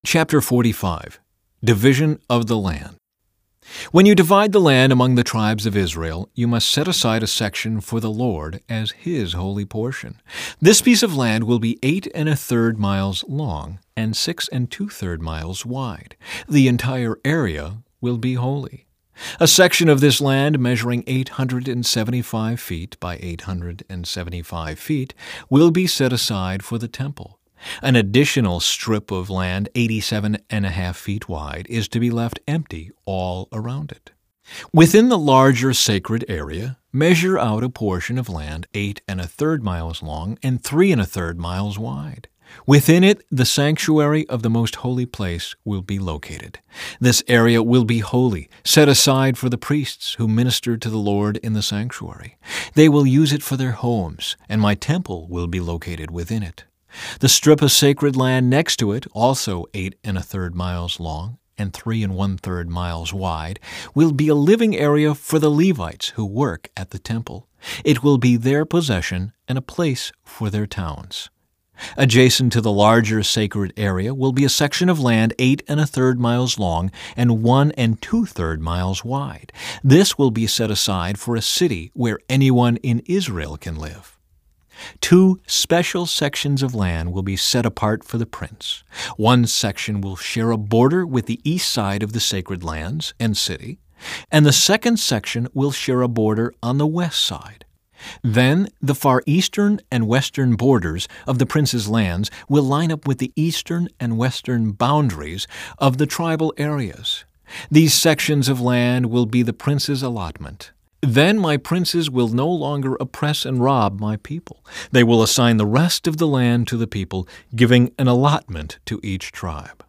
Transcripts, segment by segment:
Chapter 45. Division of the Land. When you divide the land among the tribes of Israel, you must set aside a section for the Lord as His holy portion. This piece of land will be 8 1/3 miles long and 6 2/3 miles wide. The entire area will be holy. A section of this land measuring 875 feet by 875 feet will be set aside for the temple. An additional strip of land 87.5 feet wide is to be left empty all around it. Within the larger sacred area, measure out a portion of land 8 1/3 miles long and 3 1/3 miles wide. Within it, the sanctuary of the most holy place will be located. This area will be holy, set aside for the priests who minister to the Lord in the sanctuary. They will use it for their homes, and my temple will be located within it. The strip of sacred land next to it, also 8 1/3 miles long and 3 1/3 miles wide, will be a living area for the Levites who work at the temple. It will be their possession and a place for their towns. Adjacent to the larger sacred area will be a section of land 8 1/3 miles long and 1 2/3 miles wide. This will be set aside for a city where anyone in Israel can live. 2 special sections of land will be set apart for the prince. One section will share a border with the east side of the sacred lands and city, and the second section will share a border on the west side. Then the far eastern and western borders of the prince's lands will line up with the eastern and western boundaries of the tribal areas. These sections of land will be the prince's allotment. Then my princes will no longer oppress and rob my people. They will assign the rest of the land to the people, giving an allotment to each tribe.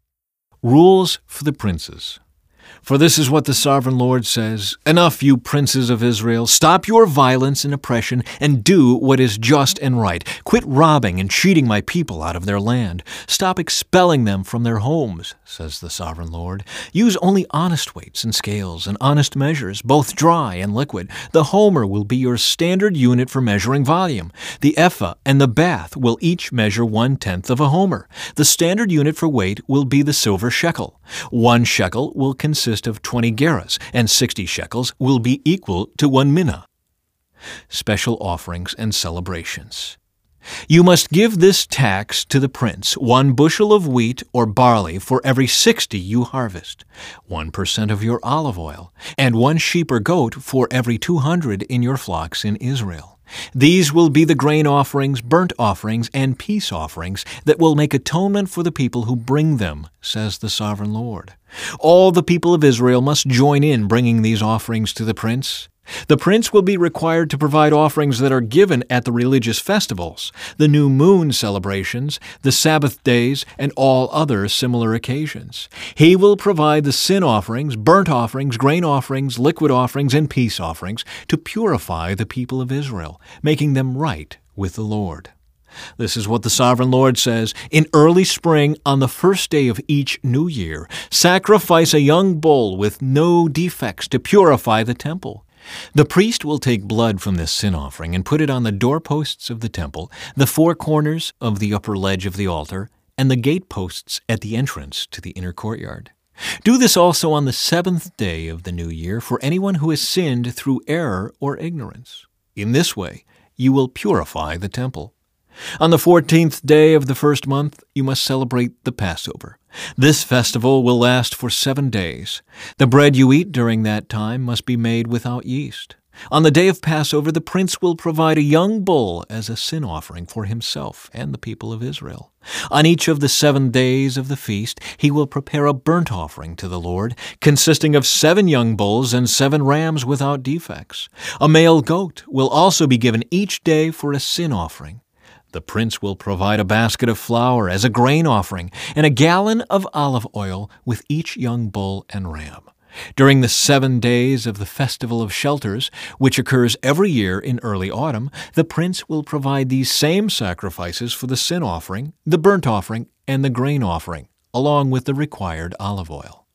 Rules for the princes. For this is what the sovereign Lord says, "Enough, you princes of Israel! Stop your violence and oppression, and do what is just and right. Quit robbing and cheating my people out of their land. Stop expelling them from their homes," says the sovereign Lord. "Use only honest weights and scales and honest measures, both dry and liquid. The homer will be your standard unit for measuring volume. The ephah and the bath will each measure 1/10 of a homer. The standard unit for weight will be the silver shekel. 1 shekel will consist of 20 gerahs, and 60 shekels will be equal to 1 minnah. Special offerings and celebrations. You must give this tax to the prince, 1 bushel of wheat or barley for every 60 you harvest, 1% of your olive oil, and 1 sheep or goat for every 200 in your flocks in Israel. These will be the grain offerings, burnt offerings, and peace offerings that will make atonement for the people who bring them, says the sovereign Lord. All the people of Israel must join in bringing these offerings to the prince. The prince will be required to provide offerings that are given at the religious festivals, the new moon celebrations, the Sabbath days, and all other similar occasions. He will provide the sin offerings, burnt offerings, grain offerings, liquid offerings, and peace offerings to purify the people of Israel, making them right with the Lord. This is what the sovereign Lord says: "In early spring, on the first day of each new year, sacrifice a young bull with no defects to purify the temple. The priest will take blood from this sin offering and put it on the doorposts of the temple, the 4 corners of the upper ledge of the altar, and the gateposts at the entrance to the inner courtyard. Do this also on the 7th day of the new year for anyone who has sinned through error or ignorance. In this way, you will purify the temple. On the 14th day of the first month, you must celebrate the Passover. This festival will last for 7 days. The bread you eat during that time must be made without yeast. On the day of Passover, the prince will provide a young bull as a sin offering for himself and the people of Israel. On each of the 7 days of the feast, he will prepare a burnt offering to the Lord, consisting of 7 young bulls and 7 rams without defects. A male goat will also be given each day for a sin offering. The prince will provide a basket of flour as a grain offering and a gallon of olive oil with each young bull and ram. During the 7 days of the Festival of Shelters, which occurs every year in early autumn, the prince will provide these same sacrifices for the sin offering, the burnt offering, and the grain offering, along with the required olive oil.